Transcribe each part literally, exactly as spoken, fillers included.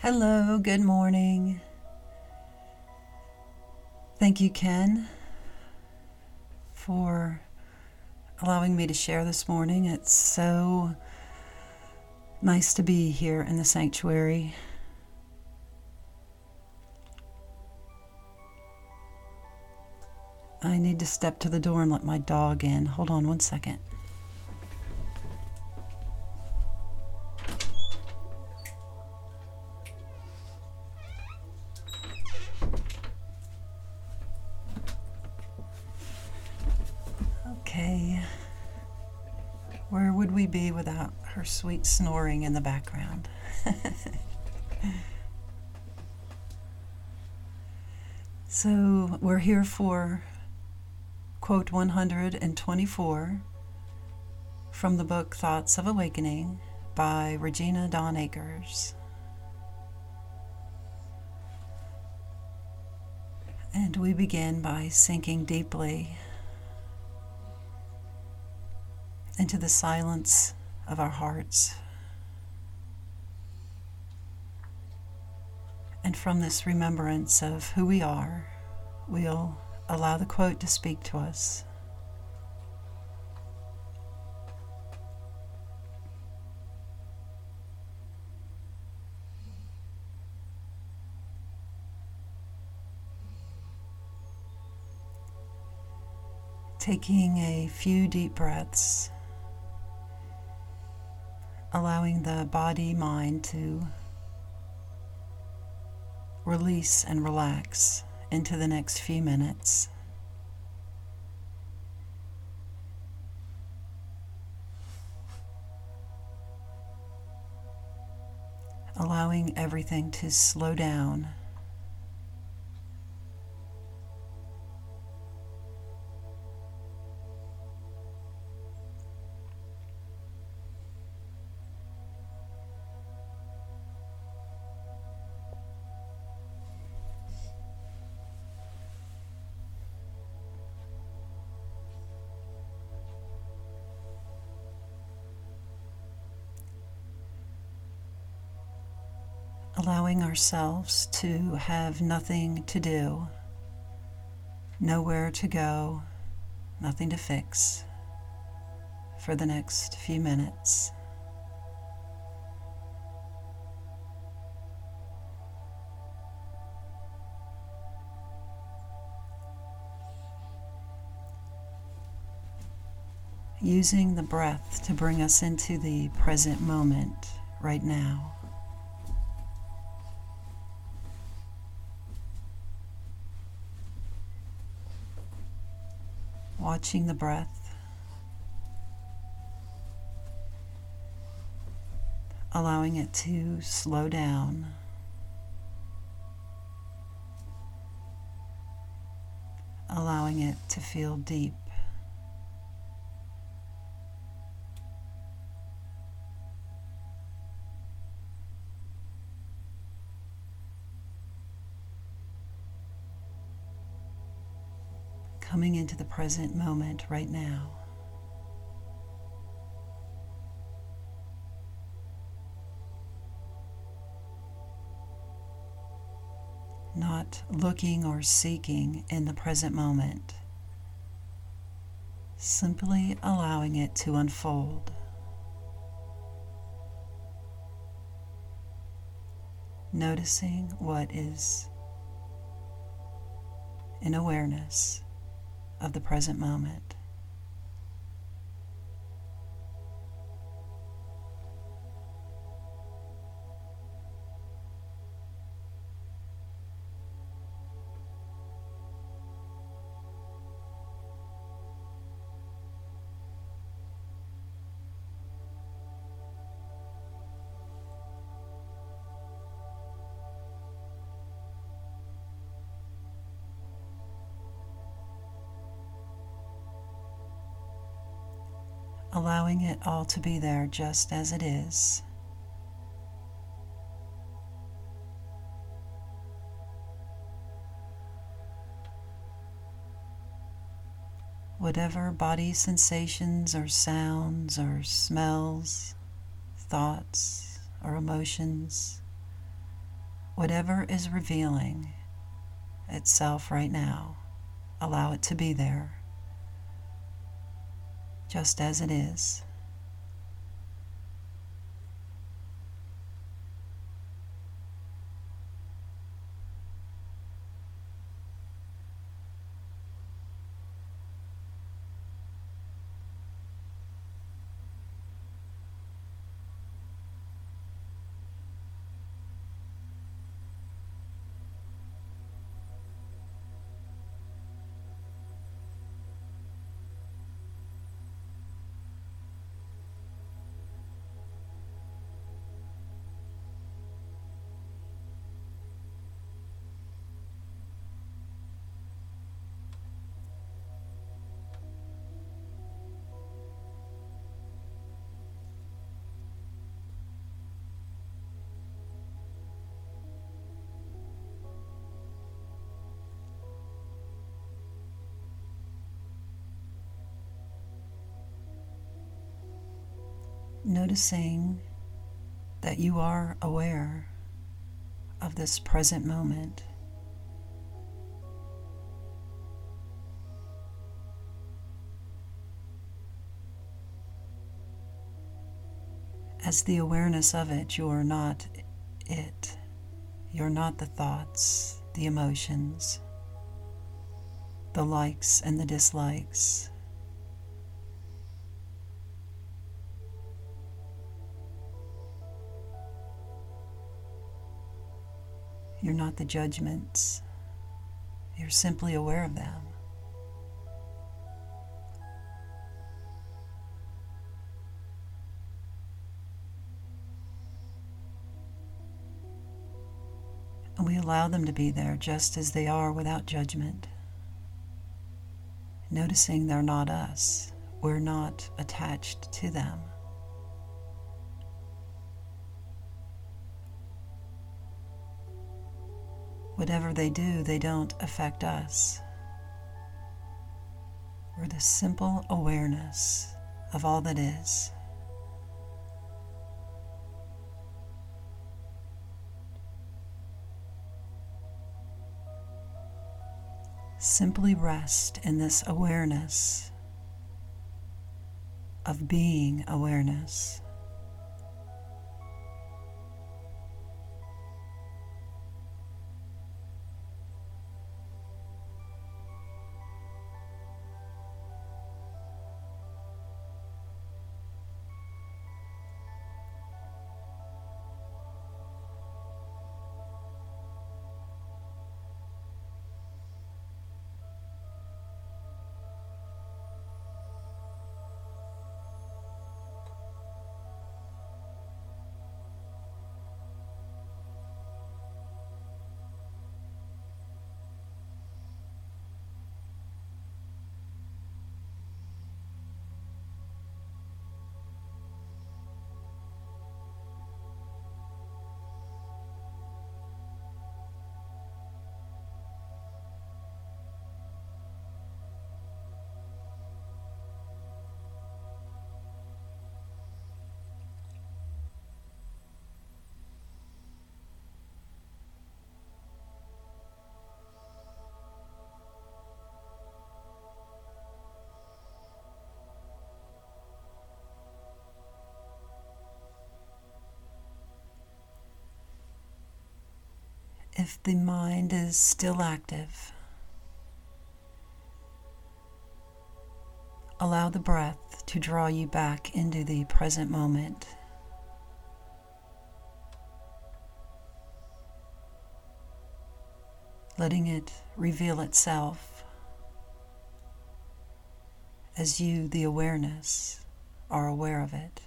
Hello, good morning. Thank you, Ken, for allowing me to share this morning. It's so nice to be here in the sanctuary. I need to step to the door and let my dog in. Hold on one second. Okay. Where would we be without her sweet snoring in the background? So we're here for quote one hundred twenty-four from the book Thoughts of Awakening by Regina Dawn Akers. And we begin by sinking deeply into the silence of our hearts. And from this remembrance of who we are, we'll allow the quote to speak to us. Taking a few deep breaths, allowing the body, mind to release and relax into the next few minutes. Allowing everything to slow down. Allowing ourselves to have nothing to do, nowhere to go, nothing to fix for the next few minutes. Using the breath to bring us into the present moment right now. Watching the breath, allowing it to slow down, allowing it to feel deep. Coming into the present moment right now. Not looking or seeking in the present moment. Simply allowing it to unfold. Noticing what is in awareness of the present moment. Allowing it all to be there just as it is. Whatever body sensations or sounds or smells, thoughts or emotions Whatever is revealing itself right now, allow it to be there, just as it is. Noticing that you are aware of this present moment. As the awareness of it, you are not it. You're not the thoughts, the emotions, the likes and the dislikes. You're not the judgments. You're simply aware of them. And we allow them to be there just as they are without judgment. Noticing they're not us. We're not attached to them. Whatever they do, they don't affect us. We're the simple awareness of all that is. Simply rest in this awareness of being awareness. If the mind is still active, allow the breath to draw you back into the present moment. Letting it reveal itself as you, the awareness, are aware of it.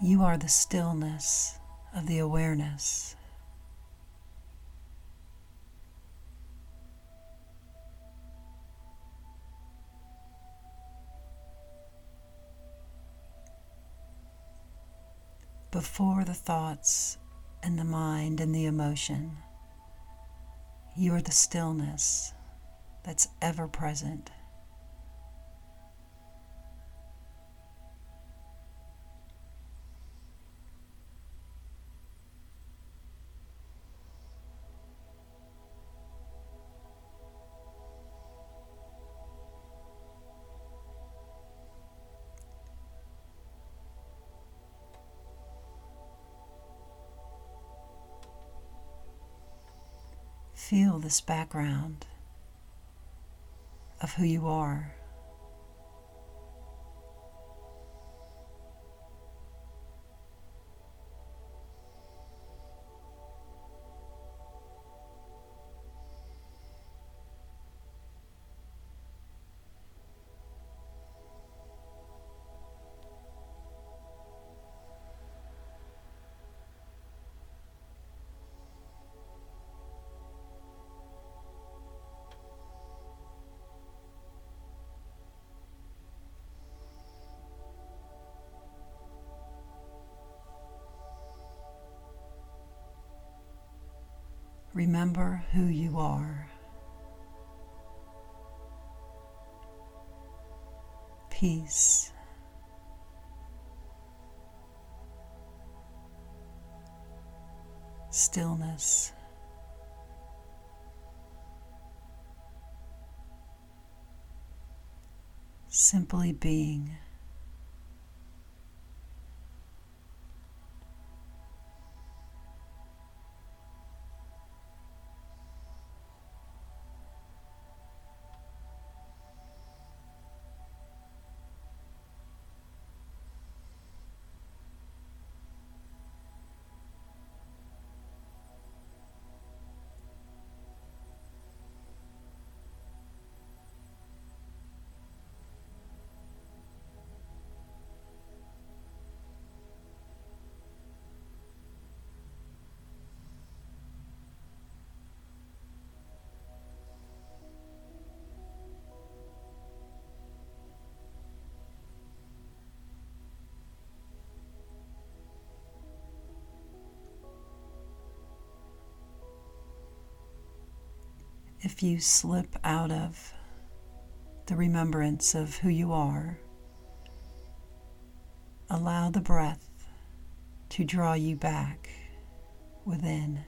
You are the stillness of the awareness. Before the thoughts and the mind and the emotion, you are the stillness that's ever present. Feel this background of who you are. Remember who you are. Peace. Stillness. Simply being. If you slip out of the remembrance of who you are, allow the breath to draw you back within.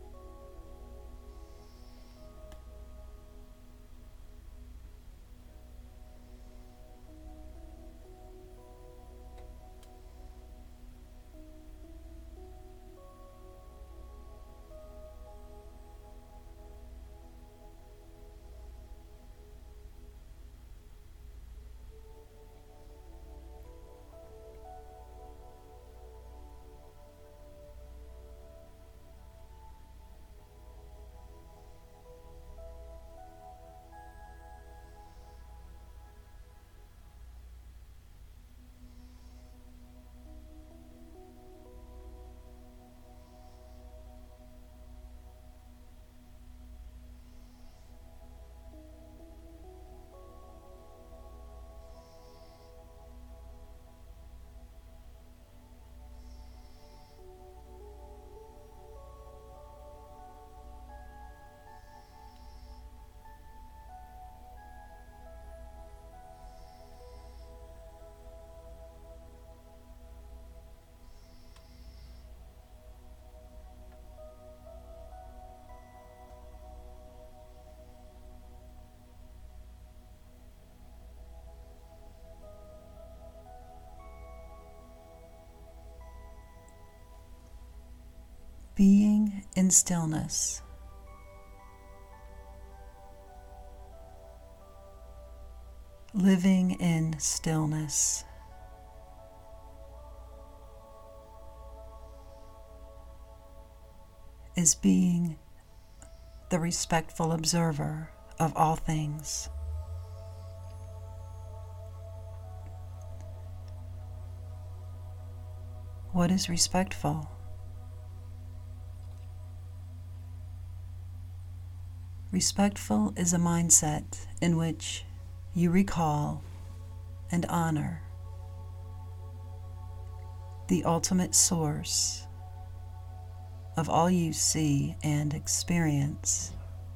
Being in stillness. Living in stillness. Is being the respectful observer of all things. What is respectful? Respectful is a mindset in which you recall and honor the ultimate source of all you see and experience.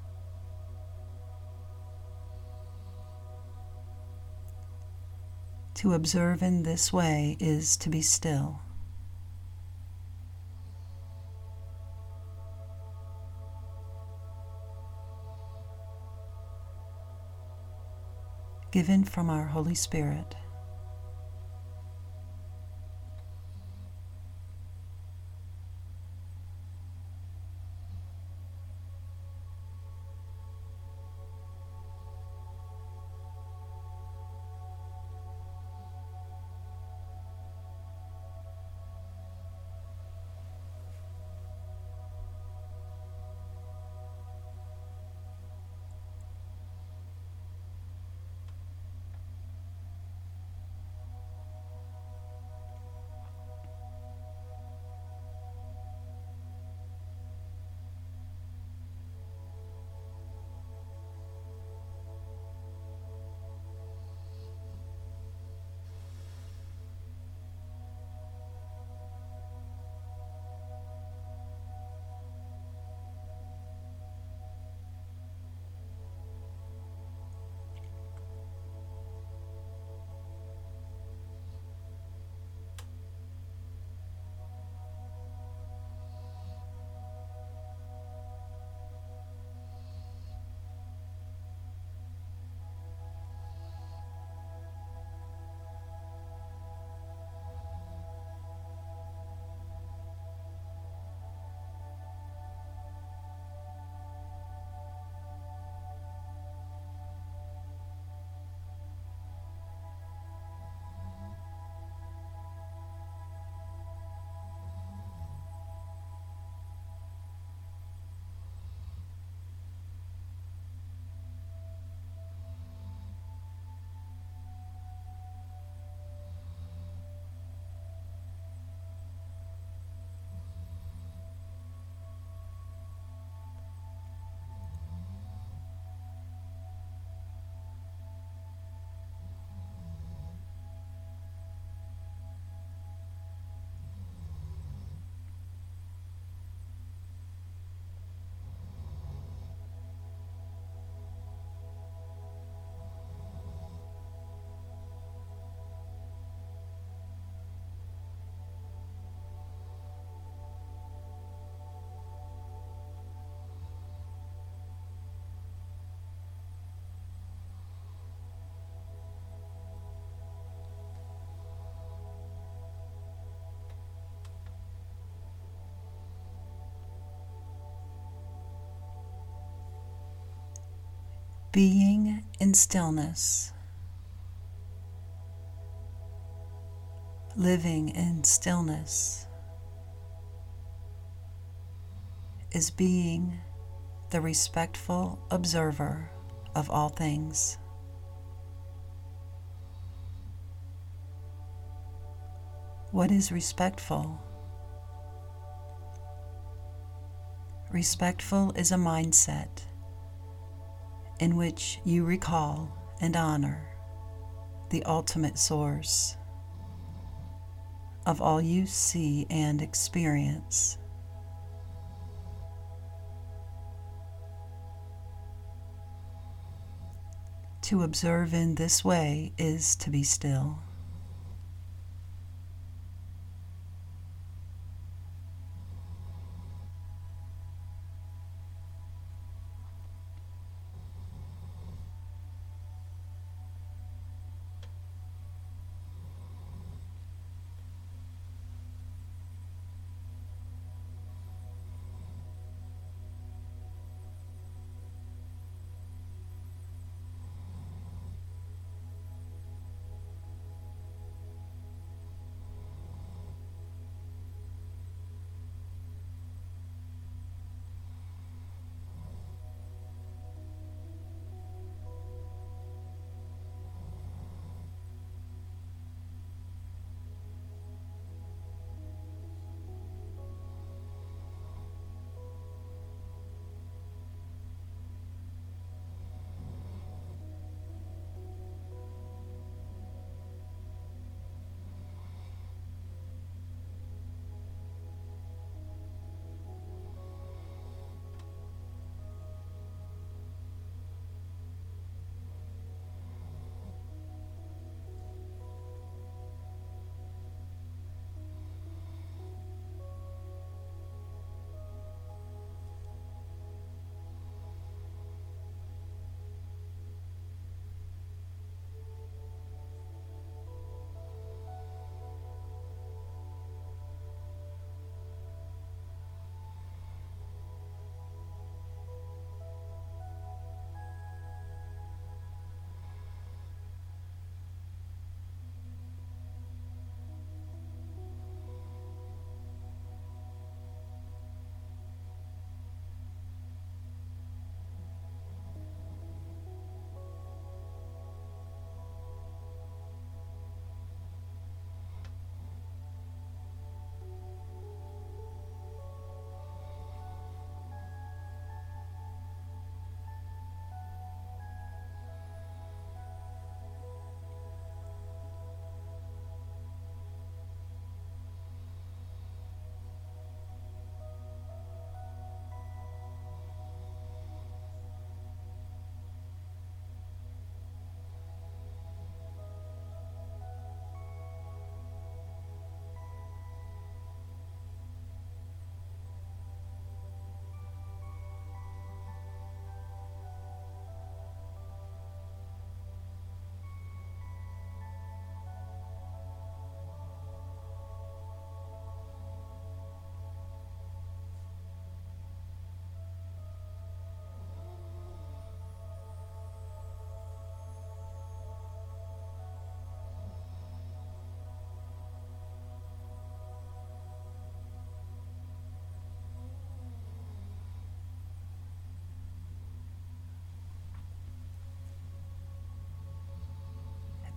To observe in this way is to be still. Given from our Holy Spirit. Being in stillness, living in stillness, is being the respectful observer of all things. What is respectful? Respectful is a mindset in which you recall and honor the ultimate source of all you see and experience. To observe in this way is to be still.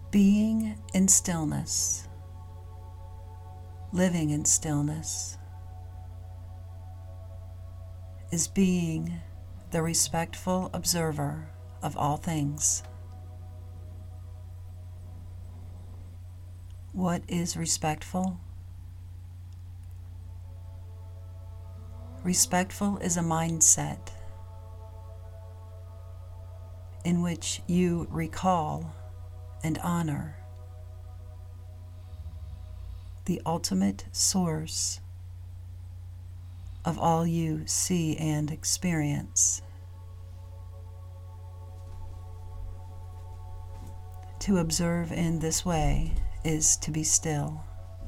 Being in stillness, living in stillness, is being the respectful observer of all things. What is respectful? Respectful is a mindset in which you recall and honor the ultimate source of all you see and experience. To observe in this way is to be still.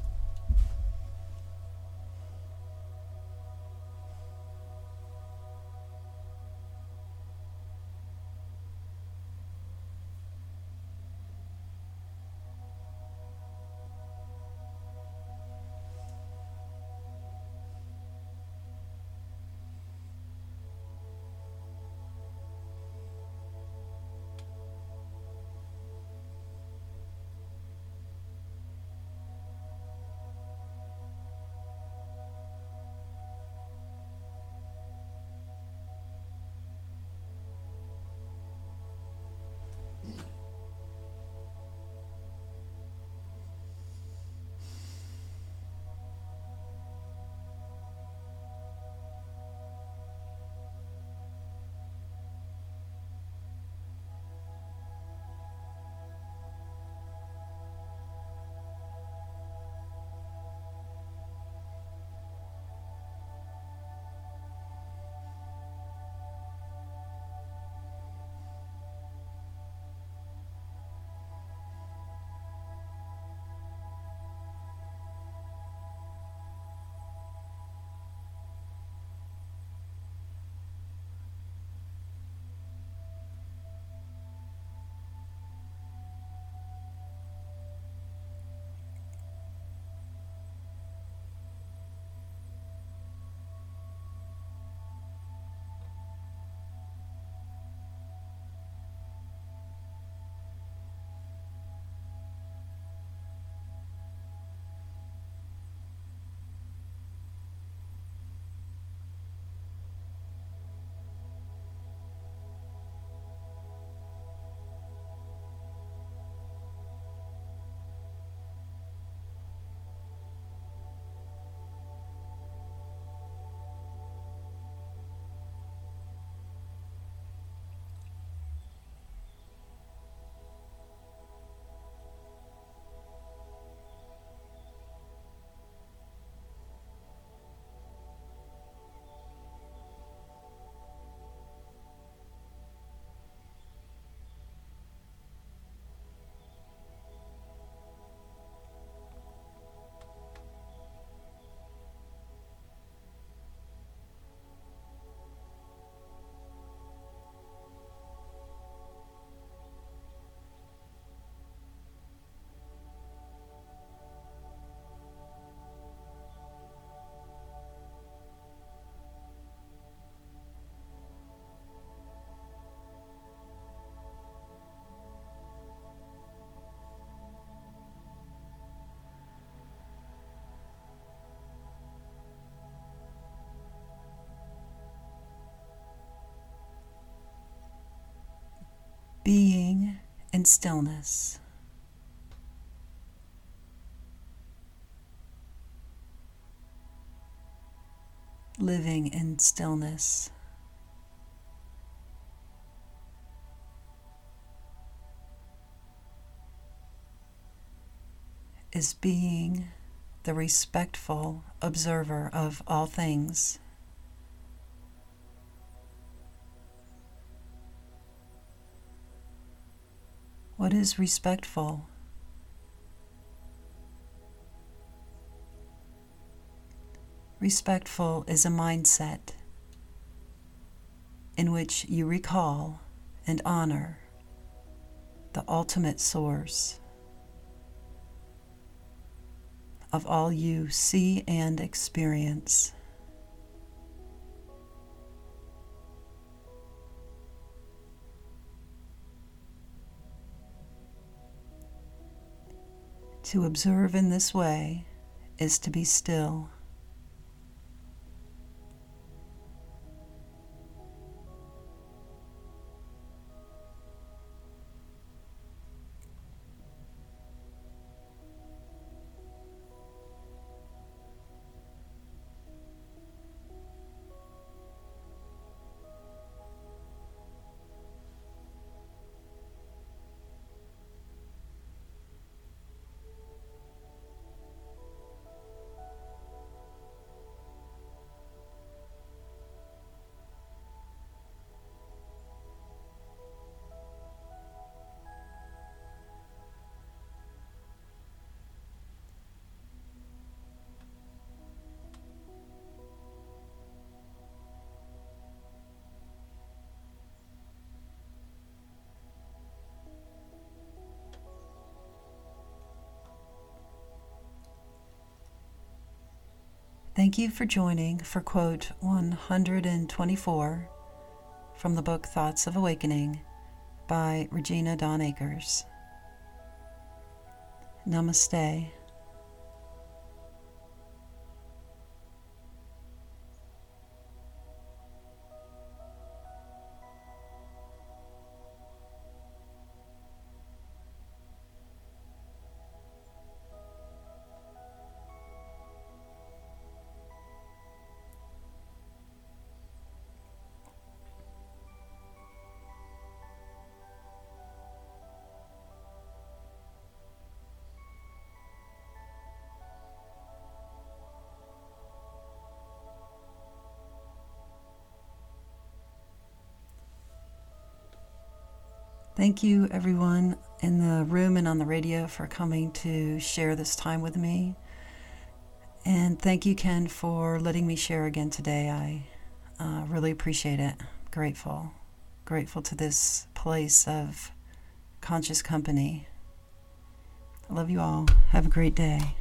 Being in stillness, living in stillness, is being the respectful observer of all things. What is respectful? Respectful is a mindset in which you recall and honor the ultimate source of all you see and experience. To observe in this way is to be still. Thank you for joining for quote one hundred twenty-four from the book Thoughts of Awakening by Regina Dawn Akers. Namaste. Thank you, everyone in the room and on the radio, for coming to share this time with me. And thank you, Ken, for letting me share again today. I uh, really appreciate it. Grateful. Grateful to this place of conscious company. I love you all. Have a great day.